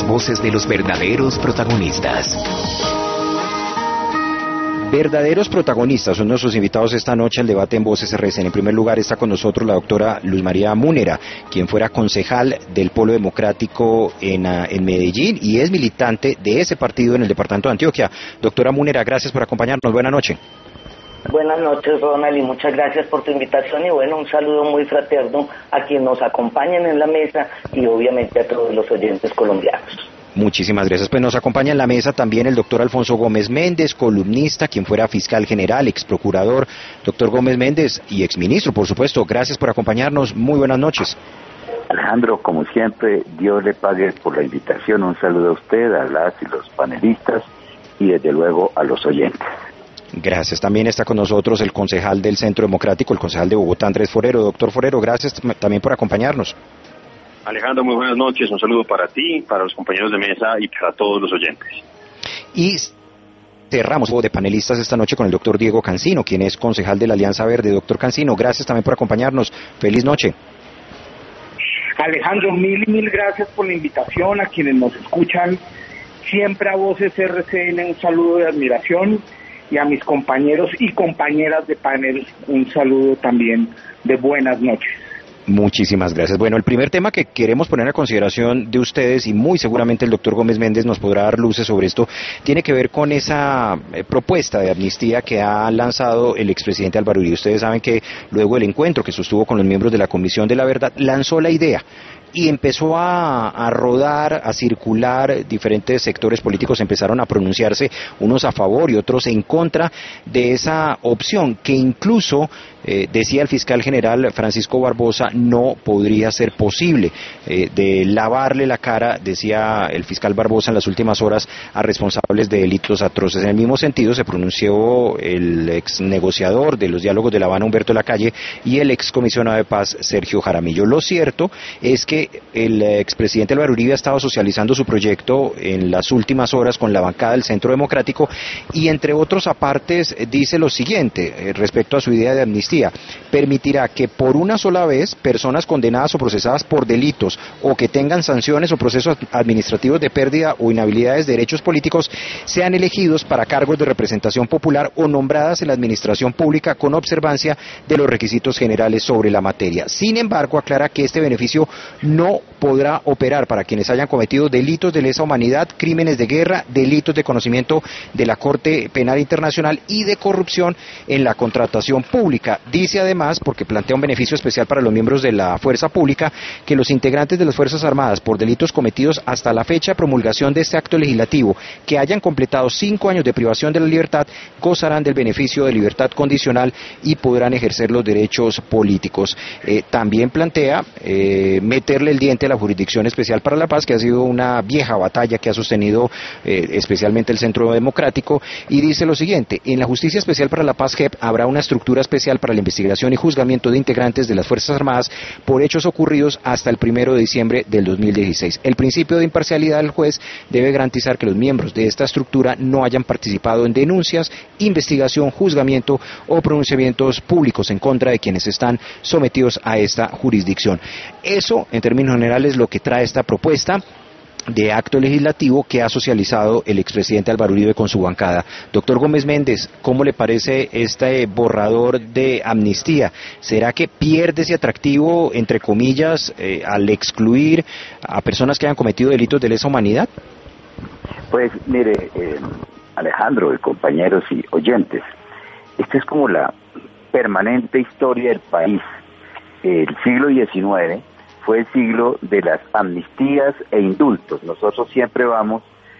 las voces de los verdaderos protagonistas. Verdaderos protagonistas son nuestros invitados esta noche al debate en Voces RCN. En primer lugar está con nosotros la doctora Luz María Múnera, quien fuera concejal del Polo Democrático en Medellín y es militante de ese partido en el departamento de Antioquia. Doctora Múnera, gracias por acompañarnos. Buenas noches. Buenas noches, Ronald, y muchas gracias por tu invitación y bueno, un saludo muy fraterno a quienes nos acompañan en la mesa y obviamente a todos los oyentes colombianos. Muchísimas gracias. Pues nos acompaña en la mesa también el doctor Alfonso Gómez Méndez, columnista, quien fuera fiscal general, ex procurador. Doctor Gómez Méndez y exministro, por supuesto, gracias por acompañarnos. Muy buenas noches. Alejandro, como siempre, Dios le pague por la invitación. Un saludo a usted, a las y los panelistas y desde luego a los oyentes. Gracias. También está con nosotros el concejal del Centro Democrático, el concejal de Bogotá, Andrés Forero. Doctor Forero, gracias también por acompañarnos. Alejandro, muy buenas noches, un saludo para ti, para los compañeros de mesa y para todos los oyentes. Y cerramos de panelistas esta noche con el doctor Diego Cancino, quien es concejal de la Alianza Verde. Doctor Cancino, gracias también por acompañarnos. Feliz noche. Alejandro, mil gracias por la invitación a quienes nos escuchan. Siempre a Voces RCN un saludo de admiración y a mis compañeros y compañeras de panel un saludo también de buenas noches. Muchísimas gracias. Bueno, el primer tema que queremos poner a consideración de ustedes, y muy seguramente el doctor Gómez Méndez nos podrá dar luces sobre esto, tiene que ver con esa propuesta de amnistía que ha lanzado el expresidente Álvaro Uribe. Ustedes saben que luego del encuentro que sostuvo con los miembros de la Comisión de la Verdad, lanzó la idea y empezó a rodar, a circular, diferentes sectores políticos empezaron a pronunciarse, unos a favor y otros en contra de esa opción, que incluso, decía el fiscal general Francisco Barbosa, no podría ser posible, de lavarle la cara, decía el fiscal Barbosa en las últimas horas, a responsables de delitos atroces. En el mismo sentido se pronunció el ex negociador de los diálogos de La Habana, Humberto Lacalle, y el ex comisionado de paz, Sergio Jaramillo. Lo cierto es que el expresidente Álvaro Uribe ha estado socializando su proyecto en las últimas horas con la bancada del Centro Democrático y entre otros apartes dice lo siguiente respecto a su idea de amnistía: permitirá que por una sola vez personas condenadas o procesadas por delitos o que tengan sanciones o procesos administrativos de pérdida o inhabilidades de derechos políticos sean elegidos para cargos de representación popular o nombradas en la administración pública con observancia de los requisitos generales sobre la materia. Sin embargo, aclara que este beneficio no podrá operar para quienes hayan cometido delitos de lesa humanidad, crímenes de guerra, delitos de conocimiento de la Corte Penal Internacional y de corrupción en la contratación pública. Dice además, porque plantea un beneficio especial para los miembros de la fuerza pública, que los integrantes de las Fuerzas Armadas por delitos cometidos hasta la fecha de promulgación de este acto legislativo, que hayan completado 5 años de privación de la libertad, gozarán del beneficio de libertad condicional y podrán ejercer los derechos políticos. También plantea meterle el diente a la Jurisdicción Especial para la Paz, que ha sido una vieja batalla que ha sostenido especialmente el Centro Democrático, y dice lo siguiente: en la Justicia Especial para la Paz, JEP, habrá una estructura especial para la investigación y juzgamiento de integrantes de las Fuerzas Armadas por hechos ocurridos hasta el 1 de diciembre del 2016. El principio de imparcialidad del juez debe garantizar que los miembros de esta estructura no hayan participado en denuncias, investigación, juzgamiento o pronunciamientos públicos en contra de quienes están sometidos a esta jurisdicción. Eso, en términos generales, lo que trae esta propuesta de acto legislativo que ha socializado el expresidente Álvaro Uribe con su bancada. Doctor Gómez Méndez, ¿cómo le parece este borrador de amnistía? ¿Será que pierde ese atractivo, entre comillas, al excluir a personas que hayan cometido delitos de lesa humanidad? Pues mire, Alejandro, compañeros y oyentes, esta es como la permanente historia del país. El siglo XIX fue el siglo de las amnistías e indultos. Nosotros siempre vamos,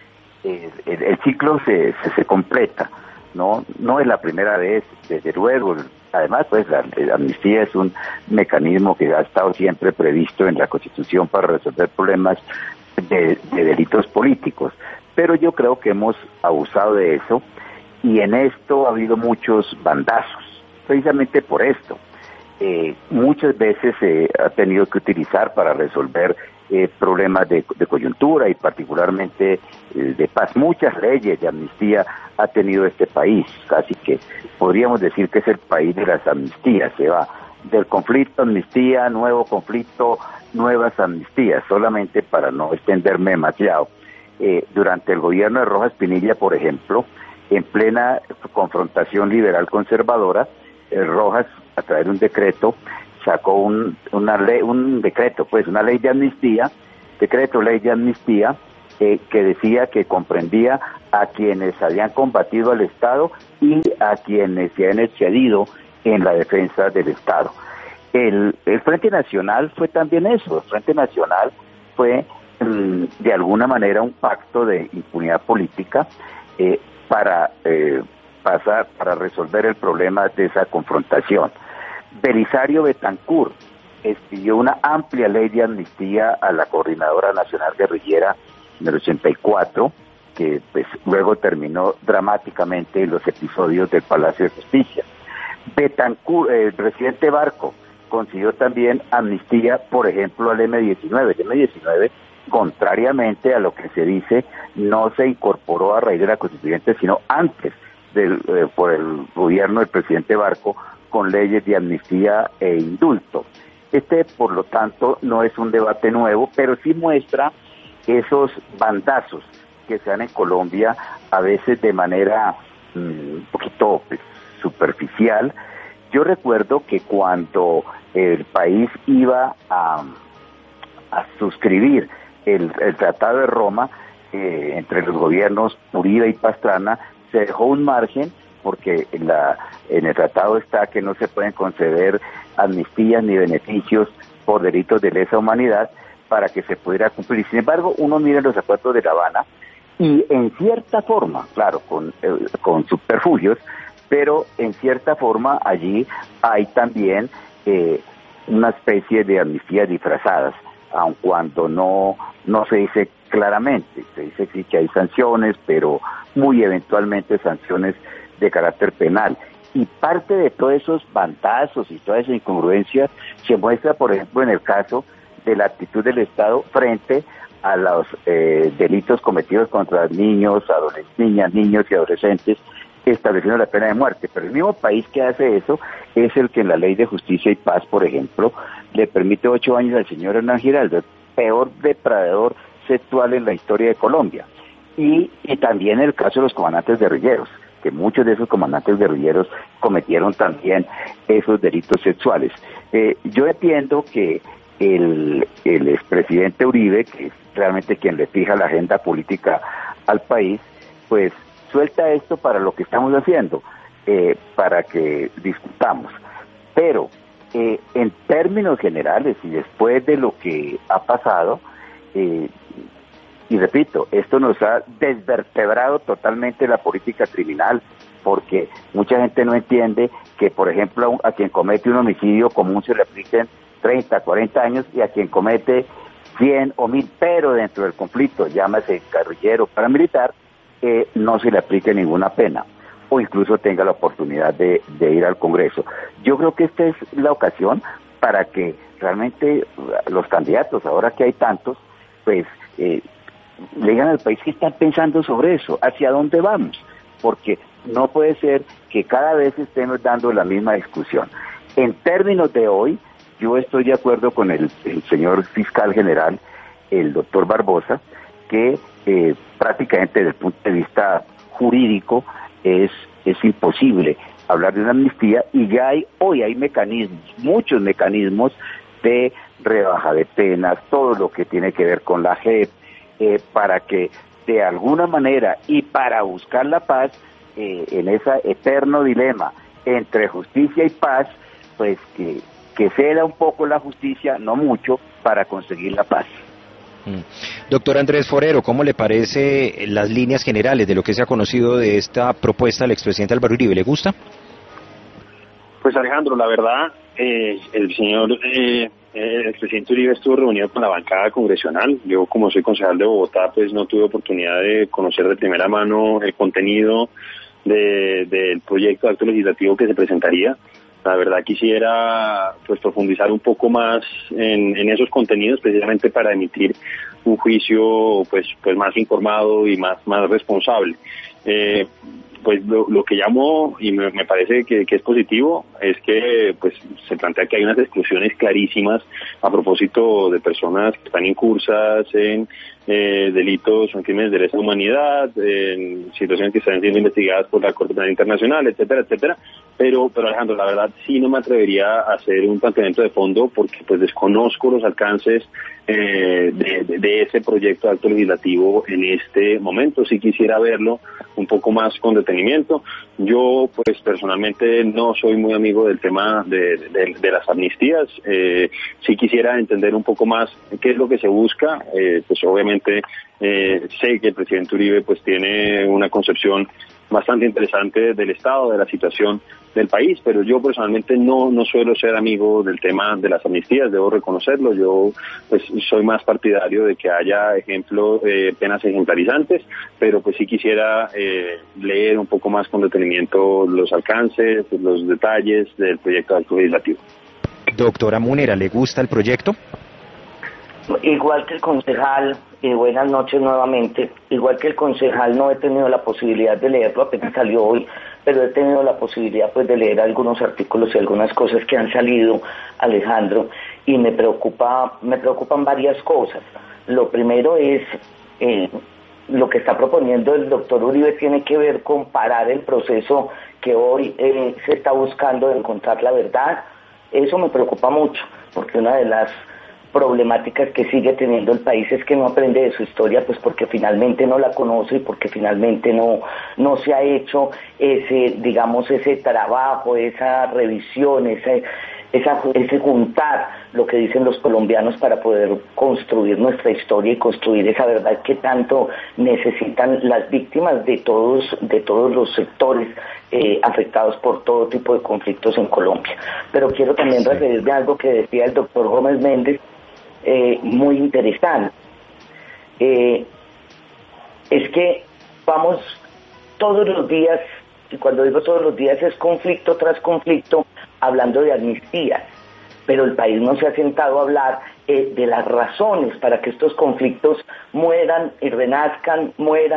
el ciclo se completa, no es la primera vez, desde luego. Además, pues la amnistía es un mecanismo que ha estado siempre previsto en la Constitución para resolver problemas de delitos políticos, pero yo creo que hemos abusado de eso y en esto ha habido muchos bandazos, precisamente por esto. Muchas veces se ha tenido que utilizar para resolver problemas de coyuntura y particularmente de paz. Muchas leyes de amnistía ha tenido este país, casi que podríamos decir que es el país de las amnistías. Se va del conflicto, amnistía, nuevo conflicto, nuevas amnistías, solamente para no extenderme demasiado. Durante el gobierno de Rojas Pinilla, por ejemplo, en plena confrontación liberal-conservadora, Rojas, a través de un decreto, sacó una ley de amnistía, ley de amnistía, que decía que comprendía a quienes habían combatido al Estado y a quienes se han excedido en la defensa del Estado. El Frente Nacional fue también eso. El Frente Nacional fue de alguna manera un pacto de impunidad política para resolver el problema de esa confrontación. Belisario Betancur expidió una amplia ley de amnistía a la Coordinadora Nacional Guerrillera en el 84, que pues luego terminó dramáticamente en los episodios del Palacio de Justicia. Betancur, el presidente Barco, consiguió también amnistía, por ejemplo, al M-19. El M-19, contrariamente a lo que se dice, no se incorporó a raíz de la Constituyente, sino antes por el gobierno del presidente Barco, con leyes de amnistía e indulto. Por lo tanto, no es un debate nuevo, pero sí muestra esos bandazos que se dan en Colombia, a veces de manera un poquito superficial. Yo recuerdo que cuando el país iba a suscribir el Tratado de Roma, entre los gobiernos Uribe y Pastrana, se dejó un margen, porque en el tratado está que no se pueden conceder amnistías ni beneficios por delitos de lesa humanidad para que se pudiera cumplir. Sin embargo, uno mira los acuerdos de La Habana y en cierta forma, claro, con subterfugios, pero en cierta forma allí hay también una especie de amnistías disfrazadas, aun cuando no se dice claramente. Se dice sí que hay sanciones, pero muy eventualmente sanciones de carácter penal. Y parte de todos esos bandazos y toda esa incongruencia se muestra, por ejemplo, en el caso de la actitud del Estado frente a los delitos cometidos contra niños, niñas, niños y adolescentes, estableciendo la pena de muerte. Pero el mismo país que hace eso es el que en la Ley de Justicia y Paz, por ejemplo, le permite 8 años al señor Hernán Giraldo, el peor depredador sexual en la historia de Colombia. Y también el caso de los comandantes guerrilleros, que muchos de esos comandantes guerrilleros cometieron también esos delitos sexuales. Yo entiendo que el expresidente Uribe, que es realmente quien le fija la agenda política al país, pues suelta esto para lo que estamos haciendo, para que discutamos. Pero en términos generales y después de lo que ha pasado, y repito, esto nos ha desvertebrado totalmente la política criminal, porque mucha gente no entiende que, por ejemplo, a quien comete un homicidio común se le apliquen 30, 40 años, y a quien comete 100 o 1000, pero dentro del conflicto, llámese guerrillero, paramilitar, no se le aplique ninguna pena, o incluso tenga la oportunidad de ir al Congreso. Yo creo que esta es la ocasión para que realmente los candidatos, ahora que hay tantos, pues le digan al país que están pensando sobre eso, hacia dónde vamos, porque no puede ser que cada vez estemos dando la misma discusión. En términos de hoy, yo estoy de acuerdo con el señor fiscal general, el doctor Barbosa, que prácticamente desde el punto de vista jurídico es imposible hablar de una amnistía, y ya hoy hay mecanismos, muchos mecanismos de rebaja de penas, todo lo que tiene que ver con la JEP, para que de alguna manera y para buscar la paz en ese eterno dilema entre justicia y paz, pues que ceda un poco la justicia, no mucho, para conseguir la paz. Doctor Andrés Forero, ¿cómo le parece las líneas generales de lo que se ha conocido de esta propuesta del expresidente Álvaro Uribe? ¿Le gusta? Pues Alejandro, la verdad, el señor el presidente Uribe estuvo reunido con la bancada congresional. Yo, como soy concejal de Bogotá, pues no tuve oportunidad de conocer de primera mano el contenido del proyecto de acto legislativo que se presentaría. La verdad quisiera pues profundizar un poco más en esos contenidos, precisamente para emitir un juicio pues más informado y más responsable. Pues lo que llamo, y me parece que es positivo, es que pues se plantea que hay unas exclusiones clarísimas a propósito de personas que están incursas en delitos o en crímenes de lesa humanidad, en situaciones que están siendo investigadas por la Corte Penal Internacional, etcétera, etcétera. Pero Alejandro, la verdad sí no me atrevería a hacer un planteamiento de fondo porque pues desconozco los alcances de ese proyecto de acto legislativo en este momento. Sí quisiera verlo un poco más con detenimiento. Yo pues personalmente no soy muy amigo del tema de las amnistías. Sí quisiera entender un poco más qué es lo que se busca. Pues obviamente sé que el presidente Uribe pues tiene una concepción bastante interesante del estado, de la situación del país, pero yo personalmente no suelo ser amigo del tema de las amnistías, debo reconocerlo. Yo pues soy más partidario de que haya penas ejemplarizantes, pero pues sí quisiera leer un poco más con detenimiento los alcances, los detalles del proyecto de acto legislativo. Doctora Munera, ¿le gusta el proyecto? Igual que el concejal, buenas noches nuevamente, igual que el concejal no he tenido la posibilidad de leerlo, apenas salió hoy, pero he tenido la posibilidad pues de leer algunos artículos y algunas cosas que han salido, Alejandro, y me preocupan varias cosas. Lo primero es lo que está proponiendo el doctor Uribe tiene que ver con parar el proceso que hoy se está buscando de encontrar la verdad. Eso me preocupa mucho, porque una de las problemáticas que sigue teniendo el país es que no aprende de su historia, pues porque finalmente no la conoce y porque finalmente no se ha hecho ese trabajo, esa revisión, ese juntar lo que dicen los colombianos para poder construir nuestra historia y construir esa verdad que tanto necesitan las víctimas de todos los sectores afectados por todo tipo de conflictos en Colombia. Pero quiero también referirme a algo que decía el doctor Gómez Méndez, muy interesante. Es que vamos todos los días, y cuando digo todos los días es conflicto tras conflicto, hablando de amnistías, pero el país no se ha sentado a hablar de las razones para que estos conflictos mueran y renazcan,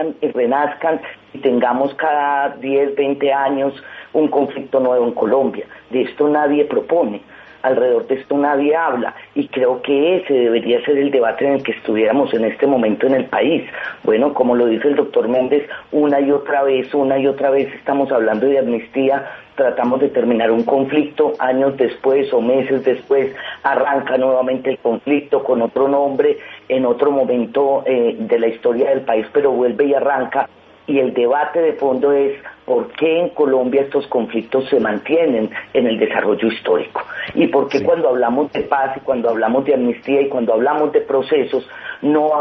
y tengamos cada 10, 20 años un conflicto nuevo en Colombia. De esto nadie propone. Alrededor de esto nadie habla, y creo que ese debería ser el debate en el que estuviéramos en este momento en el país. Bueno, como lo dice el doctor Méndez, una y otra vez estamos hablando de amnistía, tratamos de terminar un conflicto, años después o meses después arranca nuevamente el conflicto con otro nombre, en otro momento de la historia del país, pero vuelve y arranca. Y el debate de fondo es por qué en Colombia estos conflictos se mantienen en el desarrollo histórico. Y por qué cuando hablamos de paz y cuando hablamos de amnistía y cuando hablamos de procesos, no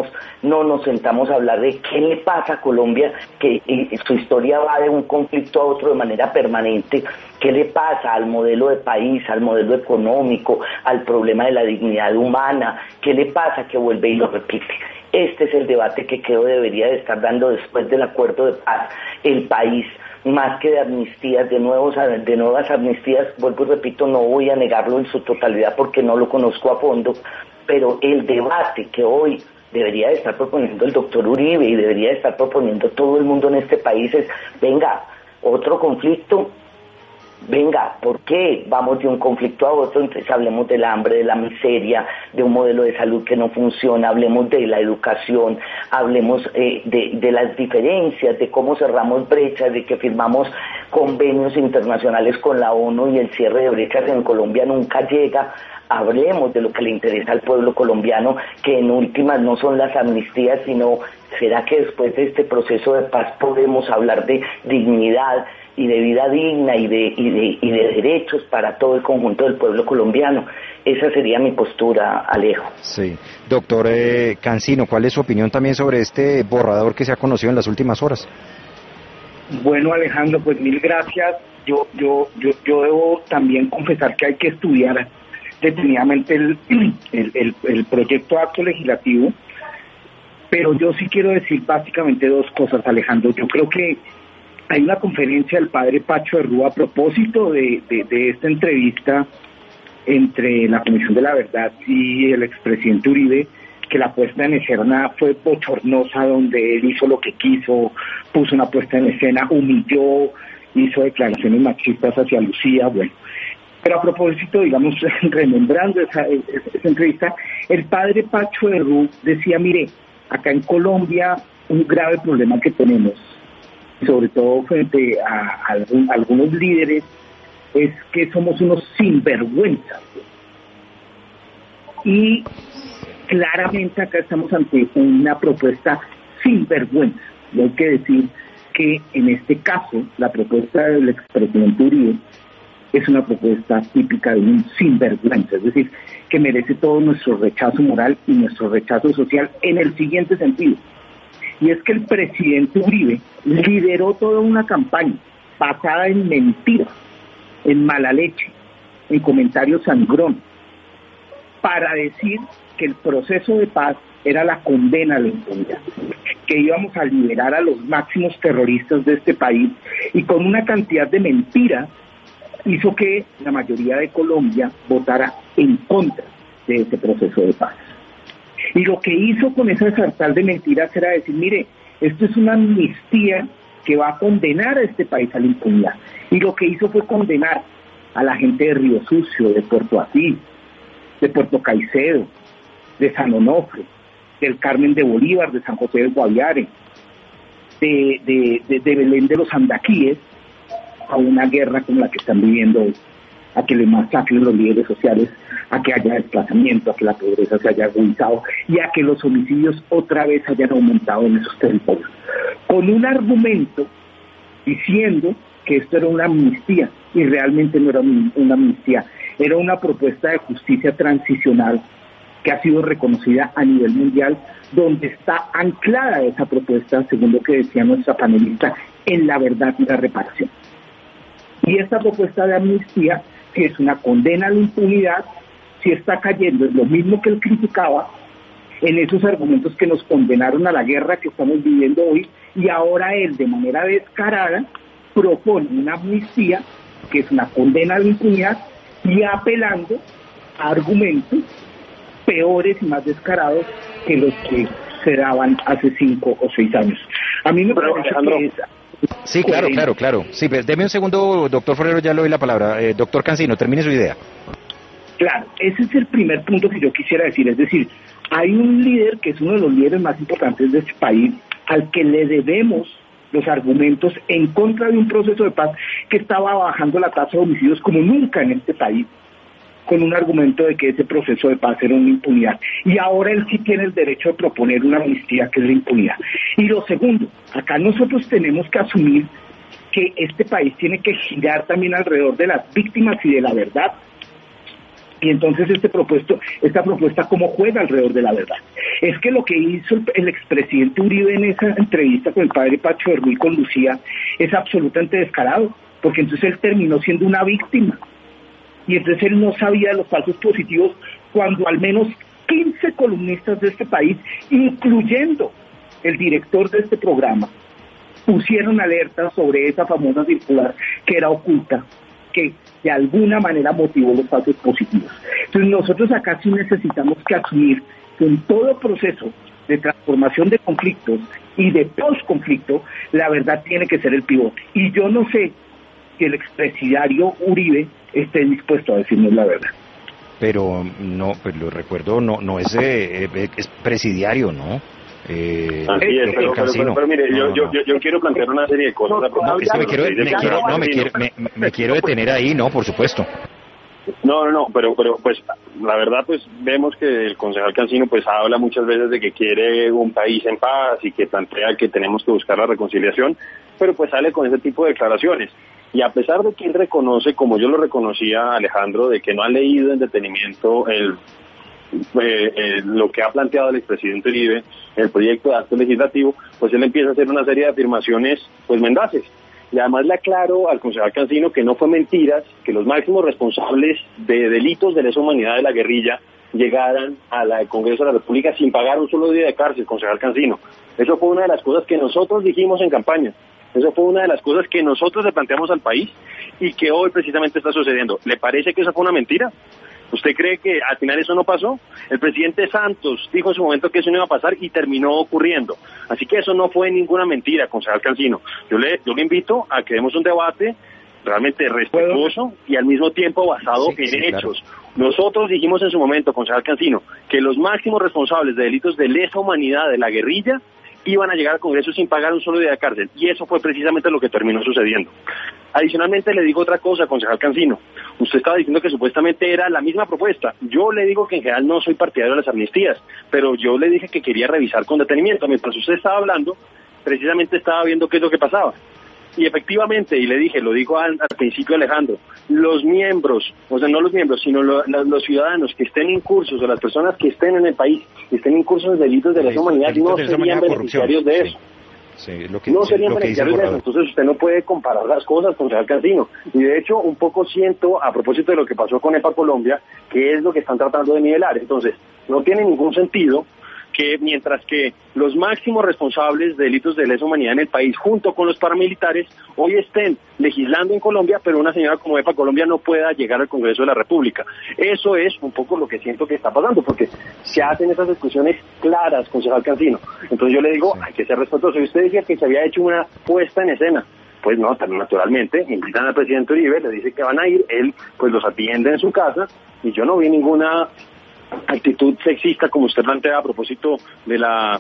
nos sentamos a hablar de qué le pasa a Colombia, que su historia va de un conflicto a otro de manera permanente. ¿Qué le pasa al modelo de país, al modelo económico, al problema de la dignidad humana? ¿Qué le pasa que vuelve y lo repite? Este es el debate que creo debería de estar dando después del acuerdo de paz el país, más que de amnistías, de nuevas amnistías. Vuelvo y repito, no voy a negarlo en su totalidad porque no lo conozco a fondo, pero el debate que hoy debería de estar proponiendo el doctor Uribe y debería de estar proponiendo todo el mundo en este país es, venga, otro conflicto. Venga, ¿por qué vamos de un conflicto a otro? Entonces hablemos del hambre, de la miseria, de un modelo de salud que no funciona, hablemos de la educación, hablemos de las diferencias, de cómo cerramos brechas, de que firmamos convenios internacionales con la ONU y el cierre de brechas en Colombia nunca llega. Hablemos de lo que le interesa al pueblo colombiano, que en últimas no son las amnistías, sino ¿será que después de este proceso de paz podemos hablar de dignidad y de vida digna y de derechos para todo el conjunto del pueblo colombiano? Esa sería mi postura, Alejo. Sí. Doctor Cancino, ¿cuál es su opinión también sobre este borrador que se ha conocido en las últimas horas? Bueno, Alejandro, pues mil gracias. Yo debo también confesar que hay que estudiar detenidamente el proyecto de acto legislativo, pero yo sí quiero decir básicamente dos cosas, Alejandro. Yo creo que hay una conferencia del padre Pacho de Rúa a propósito de esta entrevista entre la Comisión de la Verdad y el expresidente Uribe, que la puesta en escena fue bochornosa, donde él hizo lo que quiso, puso una puesta en escena, humilló, hizo declaraciones machistas hacia Lucía, bueno. Pero a propósito, digamos, remembrando esa entrevista, el padre Pacho de Rú decía, mire, acá en Colombia un grave problema que tenemos, sobre todo frente a algunos líderes, es que somos unos sinvergüenzas. Y claramente acá estamos ante una propuesta sinvergüenza. Y hay que decir que en este caso la propuesta del expresidente Uribe es una propuesta típica de un sinvergüenza, es decir, que merece todo nuestro rechazo moral y nuestro rechazo social en el siguiente sentido. Y es que el presidente Uribe lideró toda una campaña basada en mentiras, en mala leche, en comentarios sangrón, para decir que el proceso de paz era la condena a la impunidad, que íbamos a liberar a los máximos terroristas de este país, y con una cantidad de mentiras hizo que la mayoría de Colombia votara en contra de ese proceso de paz. Y lo que hizo con esa sartén de mentiras era decir, mire, esto es una amnistía que va a condenar a este país a la impunidad. Y lo que hizo fue condenar a la gente de Río Sucio, de Puerto Asís, de Puerto Caicedo, de San Onofre, del Carmen de Bolívar, de San José del Guaviare, de Belén de los Andaquíes, a una guerra como la que están viviendo hoy, a que le masacren los líderes sociales, a que haya desplazamiento, a que la pobreza se haya agudizado y a que los homicidios otra vez hayan aumentado en esos territorios. Con un argumento diciendo que esto era una amnistía, y realmente no era una amnistía, era una propuesta de justicia transicional que ha sido reconocida a nivel mundial, donde está anclada esa propuesta, según lo que decía nuestra panelista, en la verdad y la reparación. Y esta propuesta de amnistía, si es una condena a la impunidad, si está cayendo en lo mismo que él criticaba, en esos argumentos que nos condenaron a la guerra que estamos viviendo hoy, y ahora él, de manera descarada, propone una amnistía, que es una condena a la impunidad, y apelando a argumentos peores y más descarados que los que se daban hace 5 o 6 años. A mí me parece que es... Sí, claro. Sí, pues, deme un segundo, doctor Forero, ya le doy la palabra. Doctor Cancino, termine su idea. Claro, ese es el primer punto que yo quisiera decir. Es decir, hay un líder que es uno de los líderes más importantes de este país, al que le debemos los argumentos en contra de un proceso de paz que estaba bajando la tasa de homicidios como nunca en este país, con un argumento de que ese proceso de paz era una impunidad. Y ahora él sí tiene el derecho de proponer una amnistía, que es la impunidad. Y lo segundo, acá nosotros tenemos que asumir que este país tiene que girar también alrededor de las víctimas y de la verdad. Y entonces esta propuesta, ¿cómo juega alrededor de la verdad? Es que lo que hizo el expresidente Uribe en esa entrevista con el padre Pacho de Rú y con Lucía es absolutamente descarado, porque entonces él terminó siendo una víctima. Y entonces él no sabía de los falsos positivos, cuando al menos 15 columnistas de este país, incluyendo el director de este programa, pusieron alerta sobre esa famosa circular que era oculta, que de alguna manera motivó los falsos positivos. Entonces nosotros acá sí necesitamos que asumir que en todo proceso de transformación de conflictos y de post-conflicto, la verdad tiene que ser el pivote. Y yo no sé que el expresidiario Uribe esté dispuesto a decirnos la verdad. Pero no, pues lo recuerdo, no es presidiario, ¿no? Así es, pero mire, yo quiero plantear una serie de cosas. Me quiero detener ahí, ¿no? Por supuesto. No, pero pues la verdad pues vemos que el concejal Cancino pues habla muchas veces de que quiere un país en paz y que plantea que tenemos que buscar la reconciliación, pero pues sale con ese tipo de declaraciones. Y a pesar de que él reconoce, como yo lo reconocía, Alejandro, de que no ha leído en detenimiento lo que ha planteado el expresidente Uribe, el proyecto de acto legislativo, pues él empieza a hacer una serie de afirmaciones pues mendaces. Y además le aclaro al concejal Cancino que no fue mentiras que los máximos responsables de delitos de lesa humanidad de la guerrilla llegaran al Congreso de la República sin pagar un solo día de cárcel, concejal Cancino. Eso fue una de las cosas que nosotros dijimos en campaña. Eso fue una de las cosas que nosotros le planteamos al país y que hoy precisamente está sucediendo. ¿Le parece que eso fue una mentira? ¿Usted cree que al final eso no pasó? El presidente Santos dijo en su momento que eso no iba a pasar y terminó ocurriendo. Así que eso no fue ninguna mentira, concejal Cancino. Yo le invito a que demos un debate realmente respetuoso y al mismo tiempo basado en hechos. Claro. Nosotros dijimos en su momento, concejal Cancino, que los máximos responsables de delitos de lesa humanidad de la guerrilla iban a llegar al Congreso sin pagar un solo día de cárcel, y eso fue precisamente lo que terminó sucediendo. Adicionalmente le digo otra cosa, concejal Cancino. Usted estaba diciendo que supuestamente era la misma propuesta. Yo le digo que en general no soy partidario de las amnistías, pero yo le dije que quería revisar con detenimiento. Mientras usted estaba hablando, precisamente estaba viendo qué es lo que pasaba. Y efectivamente, y le dije, lo dijo al principio Alejandro, los miembros, o sea, no los miembros, sino los ciudadanos que estén incursos, o las personas que estén en el país, que estén incursos en delitos de lesa humanidad, no serían beneficiarios de eso. Sí, no serían beneficiarios de eso. Entonces usted no puede comparar las cosas con Real Cancino. Y de hecho, un poco siento, a propósito de lo que pasó con EPA Colombia, que es lo que están tratando de nivelar. Entonces, no tiene ningún sentido que mientras que los máximos responsables de delitos de lesa humanidad en el país, junto con los paramilitares, hoy estén legislando en Colombia, pero una señora como EPA Colombia no pueda llegar al Congreso de la República. Eso es un poco lo que siento que está pasando, porque se hacen esas discusiones claras, concejal Cancino. Entonces yo le digo, hay que ser respetuoso. Y usted decía que se había hecho una puesta en escena. Pues no, también naturalmente, invitan al presidente Uribe, le dice que van a ir, él pues los atiende en su casa, y yo no vi ninguna actitud sexista como usted plantea a propósito de la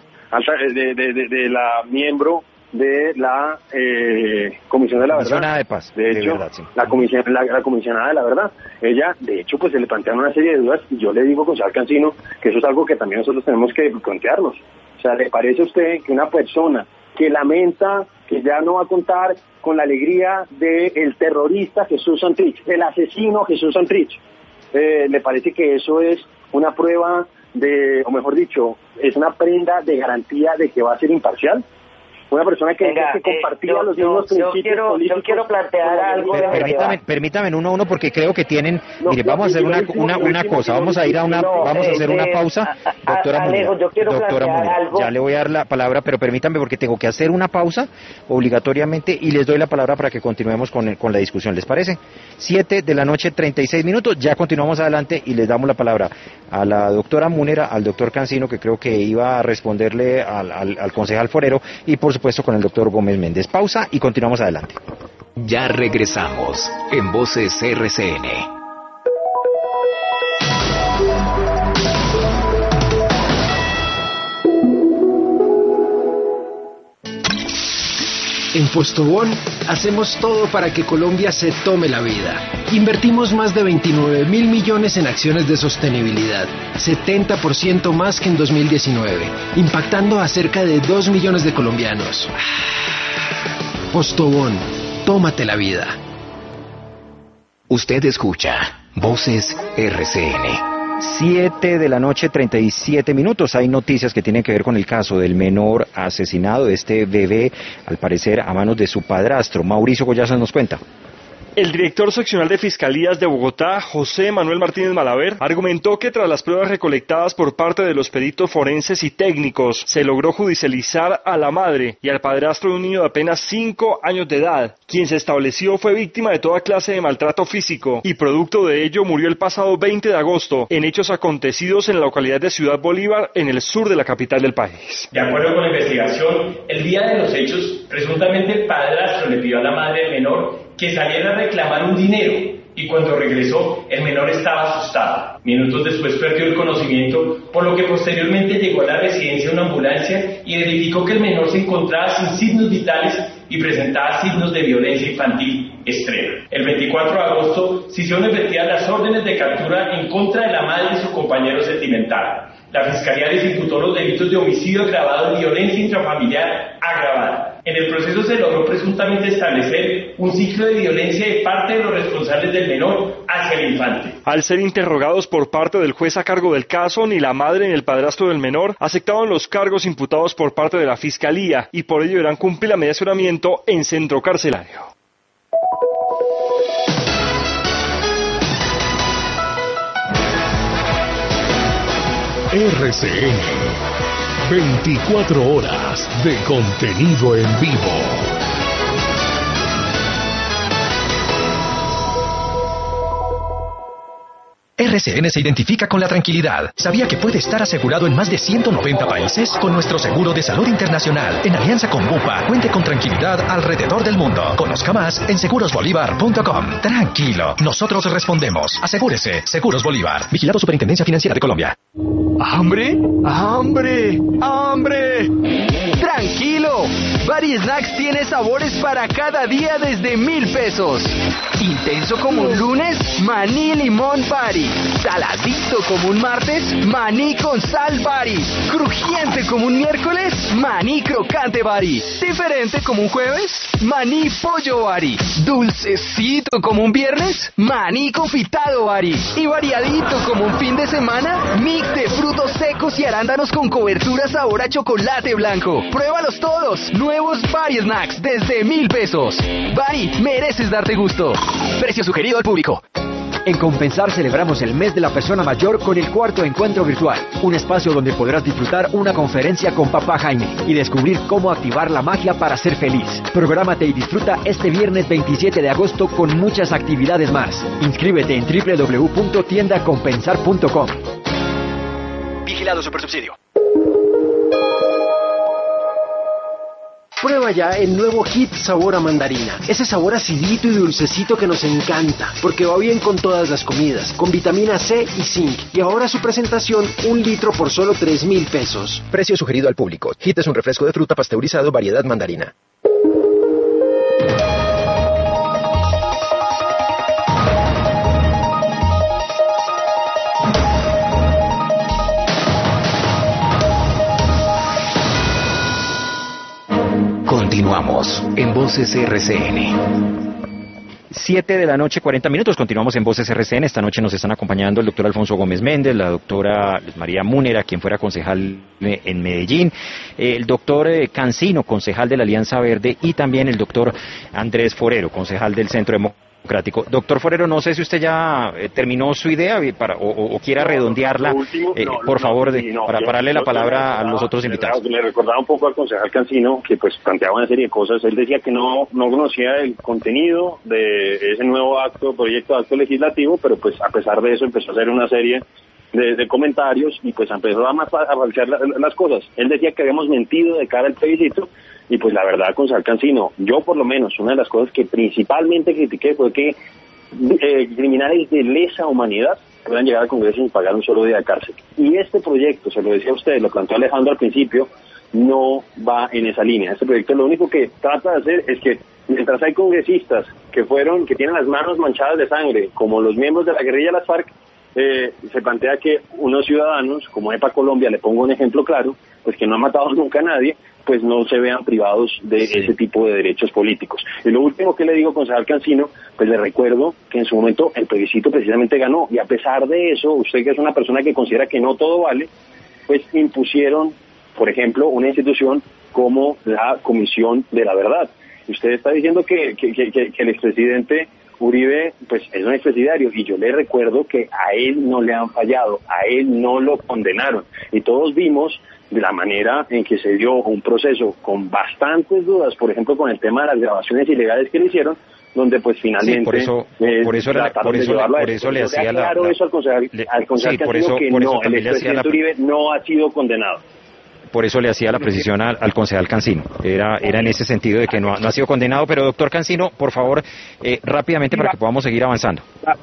de la miembro de la Comisión de la Verdad. De Paz, de hecho, verdad, sí. la comisionada de la Verdad, ella, de hecho, pues se le plantean una serie de dudas, y yo le digo, concejal Cancino, que eso es algo que también nosotros tenemos que plantearnos. O sea, ¿le parece a usted que una persona que lamenta que ya no va a contar con la alegría del terrorista Jesús Santrich, del asesino Jesús Santrich, le parece que eso es una prueba de, o mejor dicho, es una prenda de garantía de que va a ser imparcial? Una persona que compartía los mismos principios políticos. Yo quiero plantear algo. Permítame uno a uno, porque creo que tienen. Mire, vamos a hacer una cosa. Vamos a ir a vamos a hacer una pausa. Doctora Alejo, yo quiero plantear algo. Ya le voy a dar la palabra, pero permítame, porque tengo que hacer una pausa obligatoriamente, y les doy la palabra para que continuemos con la discusión. ¿Les parece? 7:36 p.m. Ya continuamos adelante y les damos la palabra a la doctora Múnera, al doctor Cancino, que creo que iba a responderle al concejal Forero, y por supuesto con el doctor Gómez Méndez. Pausa y continuamos adelante. Ya regresamos en Voces RCN. En Postobón hacemos todo para que Colombia se tome la vida. Invertimos más de 29.000 millones en acciones de sostenibilidad, 70% más que en 2019, impactando a cerca de 2 millones de colombianos. Postobón, tómate la vida. Usted escucha Voces RCN. 7:37 p.m. Hay noticias que tienen que ver con el caso del menor asesinado, de este bebé, al parecer a manos de su padrastro. Mauricio Collazo nos cuenta. El director seccional de Fiscalías de Bogotá, José Manuel Martínez Malaver, argumentó que tras las pruebas recolectadas por parte de los peritos forenses y técnicos, se logró judicializar a la madre y al padrastro de un niño de apenas 5 años de edad, quien se estableció fue víctima de toda clase de maltrato físico y producto de ello murió el pasado 20 de agosto en hechos acontecidos en la localidad de Ciudad Bolívar, en el sur de la capital del país. De acuerdo con la investigación, el día de los hechos, presuntamente el padrastro le pidió a la madre del menor que saliera a reclamar un dinero, y cuando regresó el menor estaba asustado. Minutos después perdió el conocimiento, por lo que posteriormente llegó a la residencia una ambulancia y verificó que el menor se encontraba sin signos vitales y presentaba signos de violencia infantil extrema. El 24 de agosto se hicieron efectivas las órdenes de captura en contra de la madre y su compañero sentimental. La Fiscalía les imputó los delitos de homicidio agravado y violencia intrafamiliar agravada. En el proceso se logró presuntamente establecer un ciclo de violencia de parte de los responsables del menor hacia el infante. Al ser interrogados por parte del juez a cargo del caso, ni la madre ni el padrastro del menor aceptaban los cargos imputados por parte de la Fiscalía y por ello deberán cumplir la medida de asesoramiento en centro carcelario. RCN, 24 horas de contenido en vivo. RCN se identifica con la tranquilidad. ¿Sabía que puede estar asegurado en más de 190 países? Con nuestro seguro de salud internacional, en alianza con Bupa, cuente con tranquilidad alrededor del mundo. Conozca más en segurosbolívar.com. Tranquilo, nosotros respondemos. Asegúrese, Seguros Bolívar. Vigilado Superintendencia Financiera de Colombia. ¿Hambre? ¡Hambre! ¡Hambre! ¡Tranquilo! Bari Snacks tiene sabores para cada día desde 1,000 pesos. Intenso como un lunes, maní limón Bari. Saladito como un martes, maní con sal Bari. Crujiente como un miércoles, maní crocante Bari. Diferente como un jueves, maní pollo Bari. Dulcecito como un viernes, maní confitado Bari. Y variadito como un fin de semana, mix de frutos secos y arándanos con cobertura sabor a chocolate blanco. Pruébalos todos. Nuevos Bari Snacks desde 1,000 pesos. Bari, mereces darte gusto. Precio sugerido al público. En Compensar celebramos el mes de la persona mayor con el cuarto encuentro virtual, un espacio donde podrás disfrutar una conferencia con Papá Jaime y descubrir cómo activar la magia para ser feliz. Prográmate y disfruta este viernes 27 de agosto con muchas actividades más. Inscríbete en www.tiendacompensar.com. Vigilado Supersubsidio. Prueba ya el nuevo Hit sabor a mandarina. Ese sabor acidito y dulcecito que nos encanta, porque va bien con todas las comidas, con vitamina C y zinc. Y ahora su presentación, 1 litro por solo 3,000 pesos. Precio sugerido al público. Hit es un refresco de fruta pasteurizado variedad mandarina. Continuamos en Voces RCN. 7 de la noche, 40 minutos. Continuamos en Voces RCN. Esta noche nos están acompañando el doctor Alfonso Gómez Méndez, la doctora María Múnera, quien fuera concejal en Medellín, el doctor Cancino, concejal de la Alianza Verde, y también el doctor Andrés Forero, concejal del Centro Democrático. Doctor Forero, no sé si usted ya terminó su idea o quiera redondearla, por favor, para darle la palabra a los otros invitados. Le recordaba un poco al concejal Cancino que pues planteaba una serie de cosas. Él decía que no conocía el contenido de ese nuevo proyecto de acto legislativo, pero pues a pesar de eso empezó a hacer una serie de comentarios y pues empezó a falsear las cosas. Él decía que habíamos mentido de cara al plebiscito. Y pues la verdad, concejal Cancino, yo por lo menos, una de las cosas que principalmente critiqué fue que criminales de lesa humanidad puedan llegar al Congreso sin pagar un solo día de cárcel. Y este proyecto, se lo decía a usted, lo planteó Alejandro al principio, no va en esa línea. Este proyecto lo único que trata de hacer es que mientras hay congresistas que tienen las manos manchadas de sangre, como los miembros de la guerrilla de las FARC, se plantea que unos ciudadanos, como EPA Colombia, le pongo un ejemplo claro, pues que no han matado nunca a nadie, pues no se vean privados de ese tipo de derechos políticos. Y lo último que le digo, concejal Cancino, pues le recuerdo que en su momento el plebiscito precisamente ganó, y a pesar de eso, usted que es una persona que considera que no todo vale, pues impusieron, por ejemplo, una institución como la Comisión de la Verdad. Y usted está diciendo que el expresidente Uribe pues es un expresidiario, y yo le recuerdo que a él no le han fallado, a él no lo condenaron, y todos vimos de la manera en que se dio un proceso con bastantes dudas, por ejemplo con el tema de las grabaciones ilegales que le hicieron, donde pues finalmente por eso le hacía claro eso al concejal Cancino, que no, el expresidente Uribe no ha sido condenado. Por eso le hacía la precisión al concejal Cancino. Era en ese sentido de que no ha sido condenado. Pero doctor Cancino, por favor, rápidamente para que podamos seguir avanzando.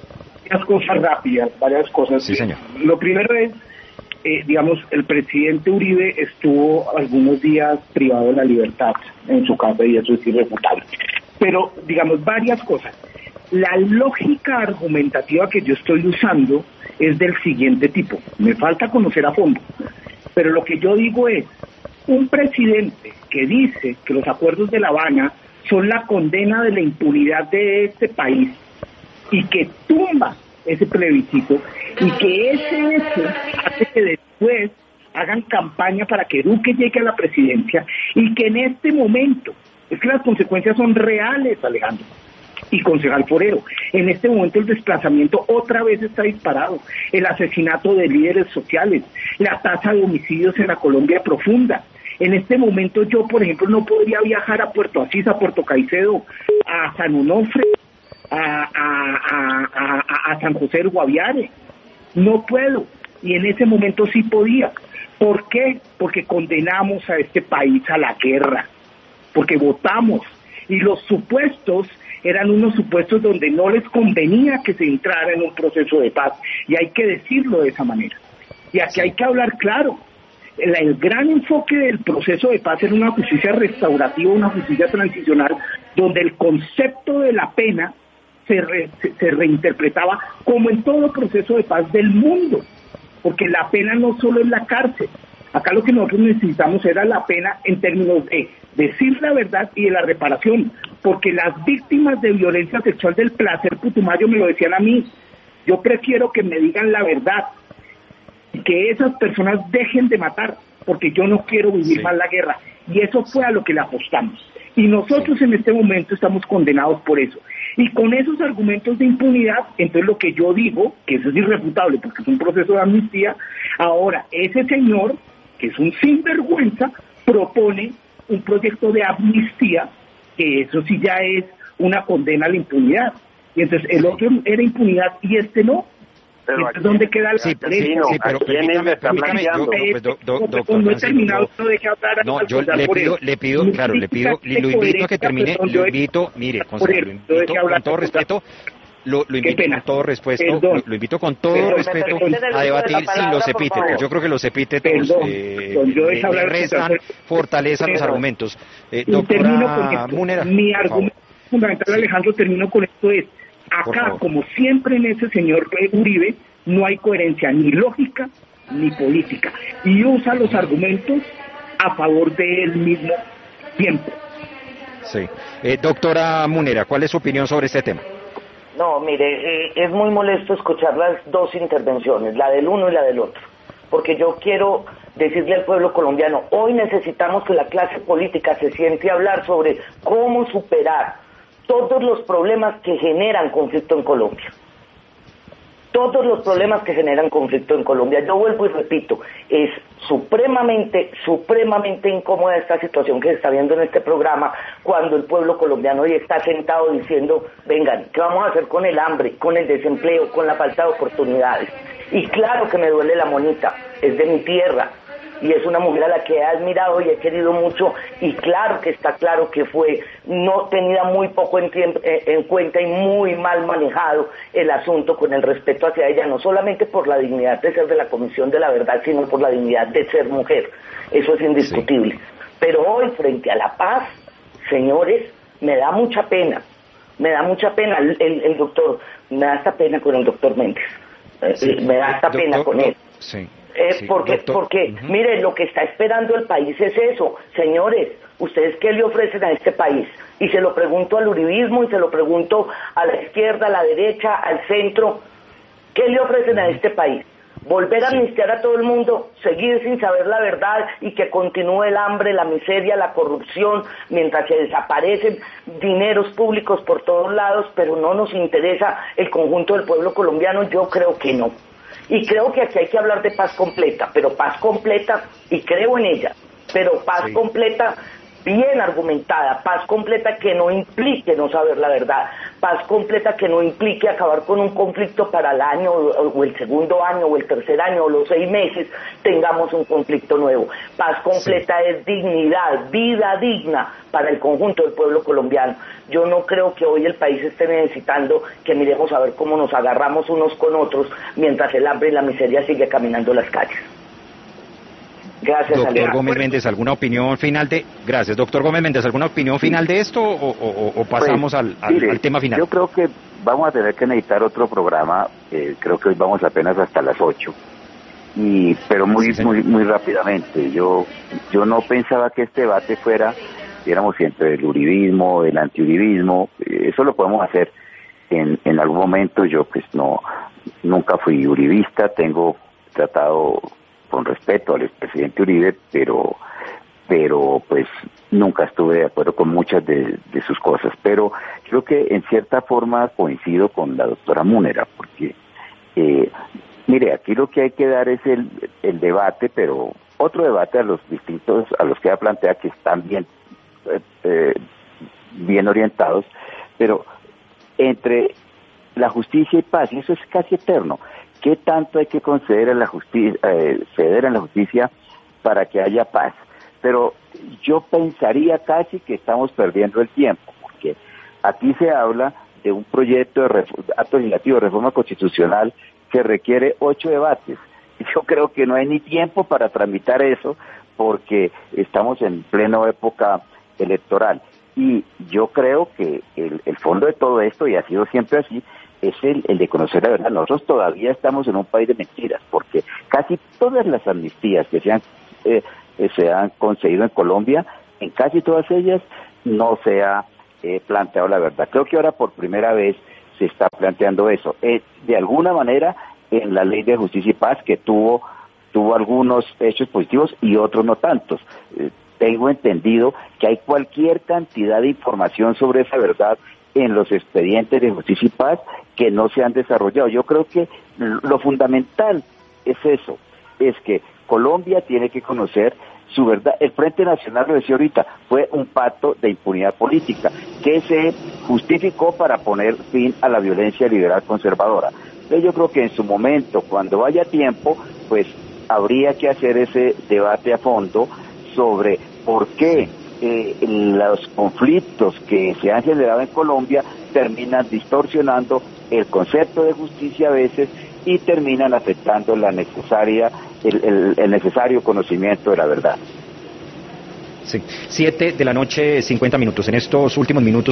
Varias cosas. Sí, señor. Lo primero es, el presidente Uribe estuvo algunos días privado de la libertad en su casa, y eso es irrefutable. Pero, varias cosas. La lógica argumentativa que yo estoy usando es del siguiente tipo. Me falta conocer a fondo. Pero lo que yo digo es, un presidente que dice que los acuerdos de La Habana son la condena de la impunidad de este país, y que tumba ese plebiscito, y que ese hecho hace que después hagan campaña para que Duque llegue a la presidencia, y que en este momento, es que las consecuencias son reales, Alejandro y concejal Forero, en este momento el desplazamiento otra vez está disparado, el asesinato de líderes sociales, la tasa de homicidios en la Colombia profunda. En este momento yo, por ejemplo, no podría viajar a Puerto Asís, a Puerto Caicedo, a San Onofre, a San José del Guaviare, no puedo. Y en ese momento sí podía. ¿Por qué? Porque condenamos a este país a la guerra, porque votamos, y los supuestos eran unos supuestos donde no les convenía que se entrara en un proceso de paz, y hay que decirlo de esa manera. Y aquí hay que hablar claro. El gran enfoque del proceso de paz era una justicia restaurativa, una justicia transicional, donde el concepto de la pena se reinterpretaba como en todo proceso de paz del mundo, porque la pena no solo es la cárcel. Acá lo que nosotros necesitamos era la pena en términos de decir la verdad y de la reparación, porque las víctimas de violencia sexual del placer Putumayo me lo decían a mí. Yo prefiero que me digan la verdad y que esas personas dejen de matar, porque yo no quiero vivir más la guerra. Y eso fue a lo que le apostamos. Y nosotros en este momento estamos condenados por eso. Y con esos argumentos de impunidad, entonces lo que yo digo, que eso es irrefutable porque es un proceso de amnistía, ahora ese señor, que es un sinvergüenza, propone un proyecto de amnistía, que eso sí ya es una condena a la impunidad. Y entonces el otro era impunidad y este no. Pero ¿dónde queda la diferencia? pero ¿Quién me está planteando? No he terminado, no deje hablar. No, yo le pido, lo invito a que termine, lo invito, mire, con todo respeto, lo invito con todo respeto, lo invito con todo respeto a debatir sin los epítetos. Yo creo que los epítetos le restan fortaleza a los argumentos. Doctora Múnera, mi argumento fundamental, Alejandro, termino con esto, es acá, como siempre en ese señor Uribe, no hay coherencia ni lógica ni política, y usa los argumentos a favor de él mismo siempre. Sí. Doctora Múnera, ¿cuál es su opinión sobre este tema? No, mire, es muy molesto escuchar las dos intervenciones, la del uno y la del otro, porque yo quiero decirle al pueblo colombiano, hoy necesitamos que la clase política se siente a hablar sobre cómo superar todos los problemas que generan conflicto en Colombia. Todos los problemas que generan conflicto en Colombia. Yo vuelvo y repito, es supremamente incómoda esta situación que se está viendo en este programa, cuando el pueblo colombiano hoy está sentado diciendo, vengan, ¿qué vamos a hacer con el hambre, con el desempleo, con la falta de oportunidades? Y claro que me duele la monita, es de mi tierra, y es una mujer a la que he admirado y he querido mucho, y claro que está claro que fue no tenida muy poco en cuenta y muy mal manejado el asunto con el respeto hacia ella, no solamente por la dignidad de ser de la Comisión de la Verdad, sino por la dignidad de ser mujer. Eso es indiscutible. Sí. Pero hoy, frente a la paz, señores, me da mucha pena el doctor, me da esta pena con el doctor Méndez, me da esta pena con él. Sí. Porque mire, lo que está esperando el país es eso. Señores, ¿ustedes qué le ofrecen a este país? Y se lo pregunto al uribismo, y se lo pregunto a la izquierda, a la derecha, al centro. ¿Qué le ofrecen a este país? ¿Volver a amnistiar a todo el mundo? ¿Seguir sin saber la verdad y que continúe el hambre, la miseria, la corrupción, mientras se desaparecen dineros públicos por todos lados, pero no nos interesa el conjunto del pueblo colombiano? Yo creo que no. Y creo que aquí hay que hablar de paz completa, pero paz completa, y creo en ella, pero paz completa bien argumentada, paz completa que no implique no saber la verdad, paz completa que no implique acabar con un conflicto para el año o el segundo año o el tercer año o los 6 meses tengamos un conflicto nuevo. Paz completa es dignidad, vida digna para el conjunto del pueblo colombiano. Yo no creo que hoy el país esté necesitando que miremos a ver cómo nos agarramos unos con otros mientras el hambre y la miseria sigue caminando las calles. Gracias, doctor Gómez Méndez, ¿alguna opinión final de...? Gracias, doctor Gómez Méndez, ¿alguna opinión final de esto o pasamos al tema final? Yo creo que vamos a tener que necesitar otro programa, creo que hoy vamos apenas hasta las 8, pero muy rápidamente. Yo no pensaba que este debate fuera, digamos, entre el uribismo, el antiuribismo, eso lo podemos hacer en algún momento. Yo pues nunca fui uribista, tengo tratado con respeto al expresidente Uribe, pero pues nunca estuve de acuerdo con muchas de sus cosas, pero creo que en cierta forma coincido con la doctora Múnera, porque mire, aquí lo que hay que dar es el debate, pero otro debate a los que ella plantea, que están bien orientados, pero entre la justicia y paz, y eso es casi eterno. ¿qué tanto hay que conceder en la justicia, ceder en la justicia para que haya paz? Pero yo pensaría casi que estamos perdiendo el tiempo, porque aquí se habla de un proyecto de acto legislativo de reforma constitucional que requiere 8 debates. Yo creo que no hay ni tiempo para tramitar eso, porque estamos en plena época electoral. Y yo creo que el fondo de todo esto, y ha sido siempre así, es el de conocer la verdad. Nosotros todavía estamos en un país de mentiras, porque casi todas las amnistías que se han concedido en Colombia, en casi todas ellas no se ha planteado la verdad. Creo que ahora por primera vez se está planteando eso. De alguna manera, en la Ley de Justicia y Paz, que tuvo algunos hechos positivos y otros no tantos. Tengo entendido que hay cualquier cantidad de información sobre esa verdad en los expedientes de Justicia y Paz que no se han desarrollado. Yo creo que lo fundamental es eso, es que Colombia tiene que conocer su verdad. El Frente Nacional, lo decía ahorita, fue un pacto de impunidad política que se justificó para poner fin a la violencia liberal conservadora. Entonces yo creo que en su momento, cuando haya tiempo, pues habría que hacer ese debate a fondo sobre por qué los conflictos que se han generado en Colombia terminan distorsionando el concepto de justicia a veces y terminan afectando el necesario conocimiento de la verdad. Sí. 7 de la noche, 50 minutos. En estos últimos minutos